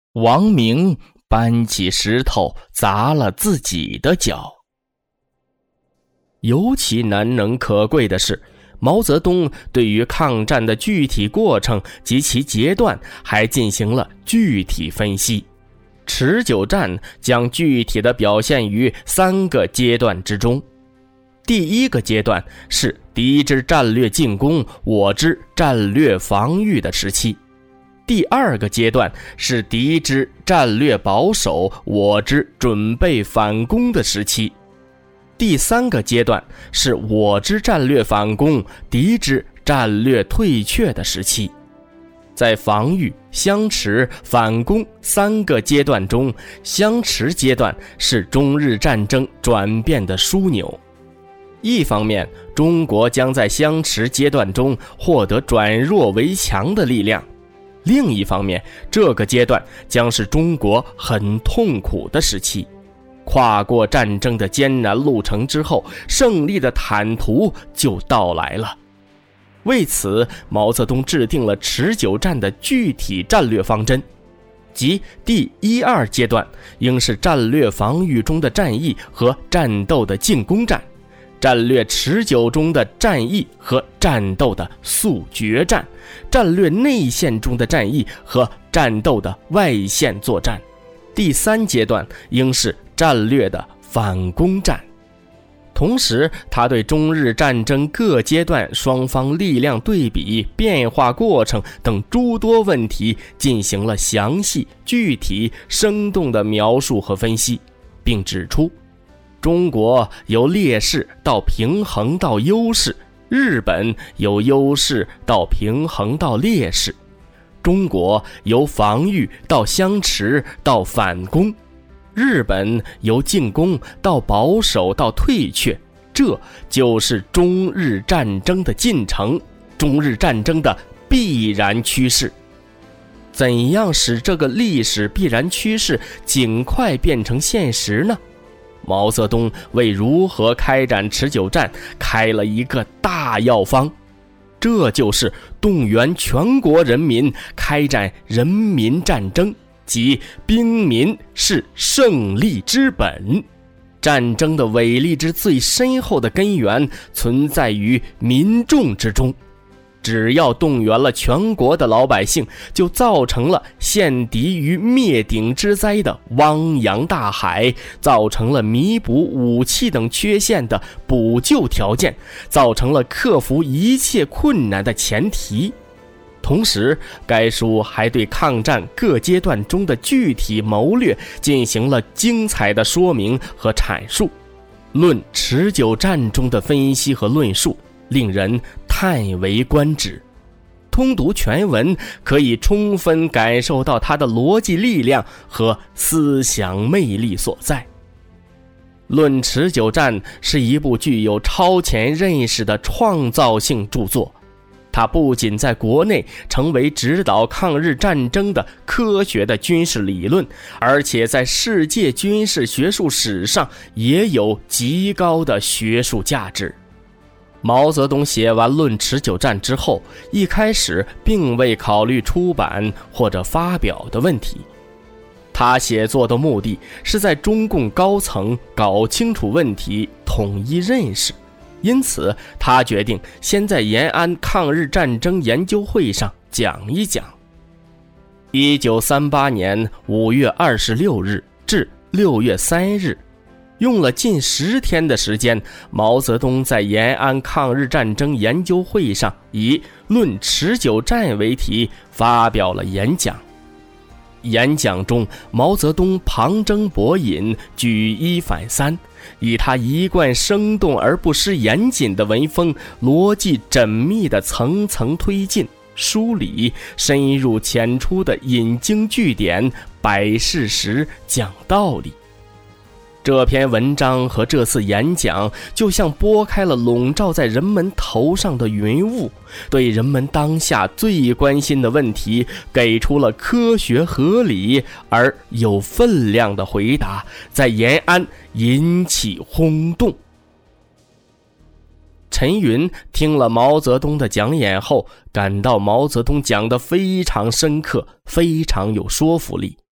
王明搬起石头砸了自己的脚。尤其难能可贵的是，毛泽东对于抗战的具体过程及其阶段还进行了具体分析。持久战将具体的表现于3个阶段之中。第一个阶段是敌之战略进攻，我之战略防御的时期。第二个阶段是敌之战略保守，我之准备反攻的时期。第三个阶段是我之战略反攻，敌之战略退却的时期。在防御、相持、反攻3个阶段中，相持阶段是中日战争转变的枢纽。一方面，中国将在相持阶段中获得转弱为强的力量；另一方面，这个阶段将是中国很痛苦的时期。跨过战争的艰难路程之后，胜利的坦途就到来了。为此，毛泽东制定了持久战的具体战略方针，即第1、2阶段应是战略防御中的战役和战斗的进攻战，战略持久中的战役和战斗的速决战，战略内线中的战役和战斗的外线作战。第3阶段应是战略的反攻战。同时，他对中日战争各阶段双方力量对比、变化过程等诸多问题进行了详细、具体、生动的描述和分析，并指出，中国由劣势到平衡到优势，日本由优势到平衡到劣势，中国由防御到相持到反攻，日本由进攻到保守到退却，这就是中日战争的进程，中日战争的必然趋势。怎样使这个历史必然趋势尽快变成现实呢？毛泽东为如何开展持久战开了一个大药方，这就是动员全国人民开展人民战争，即兵民是胜利之本。战争的伟力之最深厚的根源存在于民众之中，只要动员了全国的老百姓，就造成了陷敌于灭顶之灾的汪洋大海，造成了弥补武器等缺陷的补救条件，造成了克服一切困难的前提。同时，该书还对抗战各阶段中的具体谋略进行了精彩的说明和阐述。论持久战中的分析和论述令人叹为观止，通读全文可以充分感受到它的逻辑力量和思想魅力所在。论持久战是一部具有超前认识的创造性著作，它不仅在国内成为指导抗日战争的科学的军事理论，而且在世界军事学术史上也有极高的学术价值。毛泽东写完《论持久战》之后，一开始并未考虑出版或者发表的问题。他写作的目的是在中共高层搞清楚问题，统一认识。因此，他决定先在延安抗日战争研究会上讲一讲。1938年5月26日至6月3日，用了近10天的时间，毛泽东在延安抗日战争研究会上以《论持久战》为题发表了演讲。演讲中，毛泽东旁征博引，举一反三，以他一贯生动而不失严谨的文风，逻辑缜密的层层推进、梳理，深入浅出的引经据典，摆事实、讲道理。这篇文章和这次演讲就像拨开了笼罩在人们头上的云雾，对人们当下最关心的问题给出了科学合理而有分量的回答，在延安引起轰动。陈云听了毛泽东的讲演后，感到毛泽东讲得非常深刻，非常有说服力。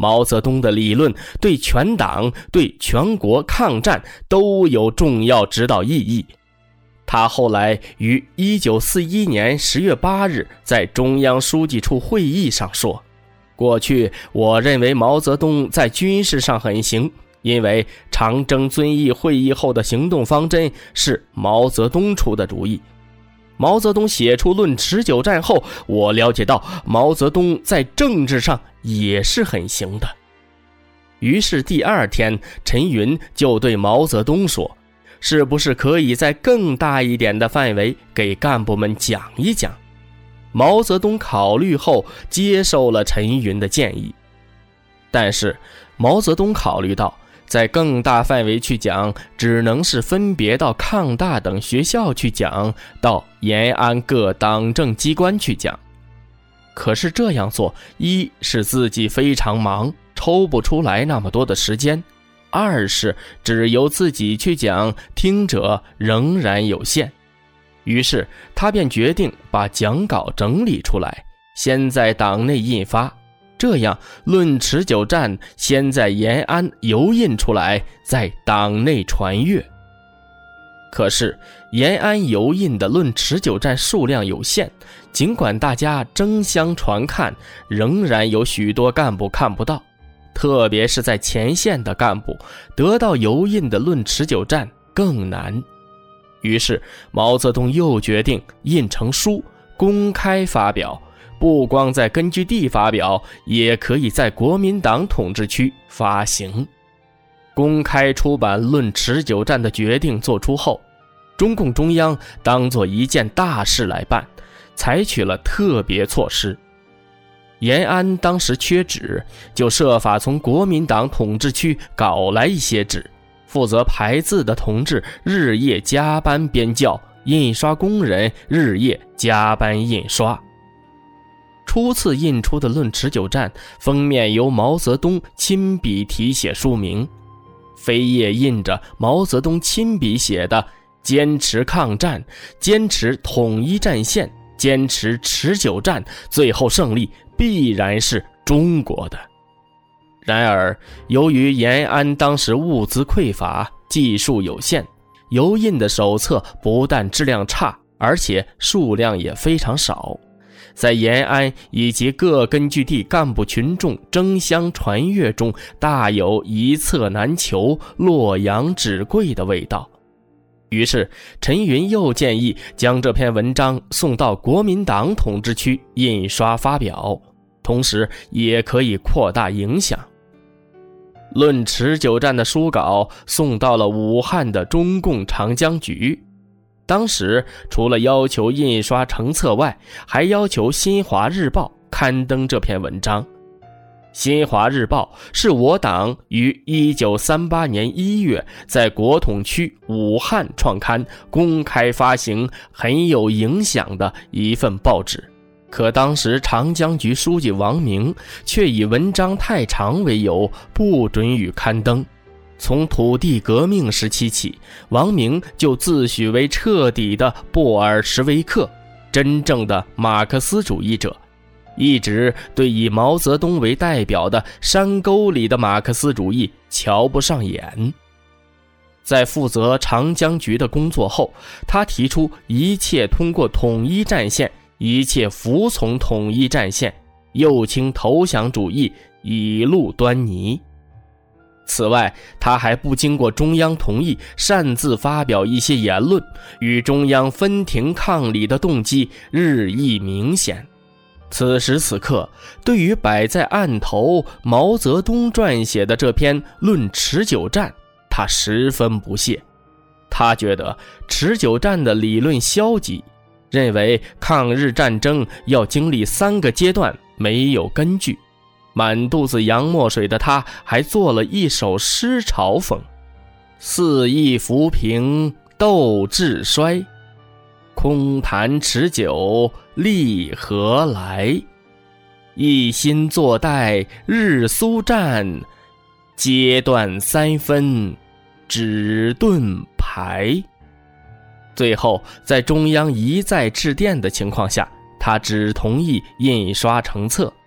毛泽东的理论对全党、对全国抗战都有重要指导意义。他后来于1941年10月8日在中央书记处会议上说，过去我认为毛泽东在军事上很行，因为长征遵义会议后的行动方针是毛泽东出的主意。毛泽东写出《论持久战》后，我了解到毛泽东在政治上也是很行的。于是第二天，陈云就对毛泽东说，是不是可以在更大一点的范围给干部们讲一讲？毛泽东考虑后接受了陈云的建议。但是毛泽东考虑到在更大范围去讲，只能是分别到抗大等学校去讲，到延安各党政机关去讲。可是这样做，一是自己非常忙，抽不出来那么多的时间；二是只由自己去讲，听者仍然有限。于是他便决定把讲稿整理出来，先在党内印发，这样《论持久战》先在延安油印出来，在党内传阅。可是延安油印的《论持久战》数量有限，尽管大家争相传看，仍然有许多干部看不到，特别是在前线的干部，得到油印的《论持久战》更难。于是毛泽东又决定印成书，公开发表，不光在根据地发表，也可以在国民党统治区发行。公开出版《论持久战》的决定做出后，中共中央当作一件大事来办，采取了特别措施。延安当时缺纸，就设法从国民党统治区搞来一些纸，负责排字的同志日夜加班编校，印刷工人日夜加班印刷。初次印出的《论持久战》封面由毛泽东亲笔题写书名，扉页印着毛泽东亲笔写的坚持抗战，坚持统一战线，坚持持久战，最后胜利必然是中国的。然而由于延安当时物资匮乏，技术有限，油印的手册不但质量差，而且数量也非常少，在延安以及各根据地干部群众争相传阅中，大有一册难求，洛阳纸贵的味道。于是陈云又建议将这篇文章送到国民党统治区印刷发表，同时也可以扩大影响。论持久战的书稿送到了武汉的中共长江局，当时除了要求印刷成册外，还要求新华日报刊登这篇文章。新华日报是我党于1938年1月在国统区武汉创刊，公开发行，很有影响的一份报纸。可当时长江局书记王明却以文章太长为由，不准予刊登。从土地革命时期起，王明就自诩为彻底的布尔什维克，真正的马克思主义者，一直对以毛泽东为代表的山沟里的马克思主义瞧不上眼。在负责长江局的工作后，他提出一切通过统一战线，一切服从统一战线，右倾投降主义已露端倪。此外，他还不经过中央同意，擅自发表一些言论，与中央分庭抗礼的动机日益明显。此时此刻，对于摆在案头毛泽东撰写的这篇《论持久战》，他十分不屑。他觉得持久战的理论消极，认为抗日战争要经历3个阶段，没有根据。满肚子洋墨水的他还做了一首诗嘲讽：肆意浮萍斗志衰，空谈持久利何来？一心坐待日苏战，阶段3分只盾牌。最后在中央一再致电的情况下，他只同意印刷成册。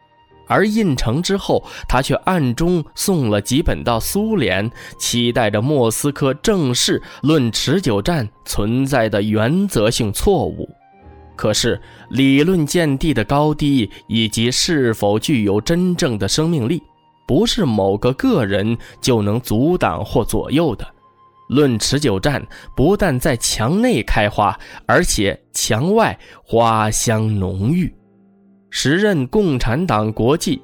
而印成之后，他却暗中送了几本到苏联，期待着莫斯科正视论持久战存在的原则性错误。可是理论见地的高低以及是否具有真正的生命力，不是某个个人就能阻挡或左右的。论持久战不但在墙内开花，而且墙外花香浓郁。时任共产党国际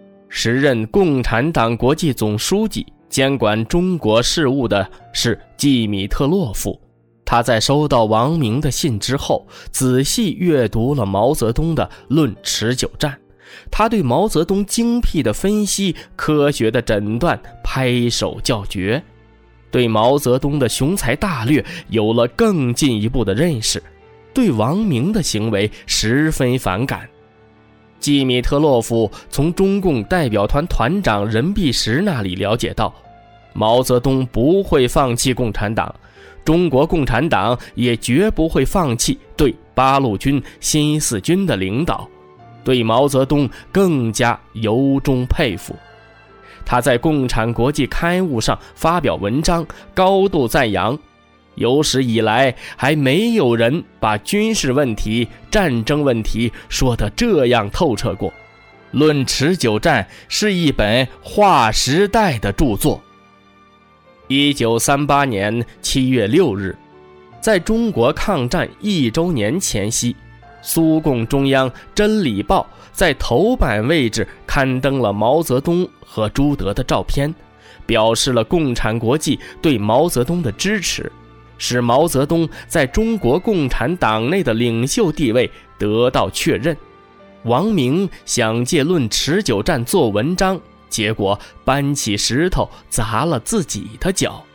总书记，监管中国事务的是季米特洛夫。他在收到王明的信之后，仔细阅读了毛泽东的《论持久战》，他对毛泽东精辟的分析、科学的诊断拍手叫绝，对毛泽东的雄才大略有了更进一步的认识，对王明的行为十分反感。季米特洛夫从中共代表团团长任弼时那里了解到，毛泽东不会放弃共产党，中国共产党也绝不会放弃对八路军、新四军的领导，对毛泽东更加由衷佩服。他在共产国际刊物上发表文章，高度赞扬，有史以来还没有人把军事问题、战争问题说得这样透彻过。《论持久战》是一本划时代的著作。1938年7月6日，在中国抗战1周年前夕，苏共中央《真理报》在头版位置刊登了毛泽东和朱德的照片，表示了共产国际对毛泽东的支持，使毛泽东在中国共产党内的领袖地位得到确认。王明想借《论持久战》做文章，结果搬起石头砸了自己的脚。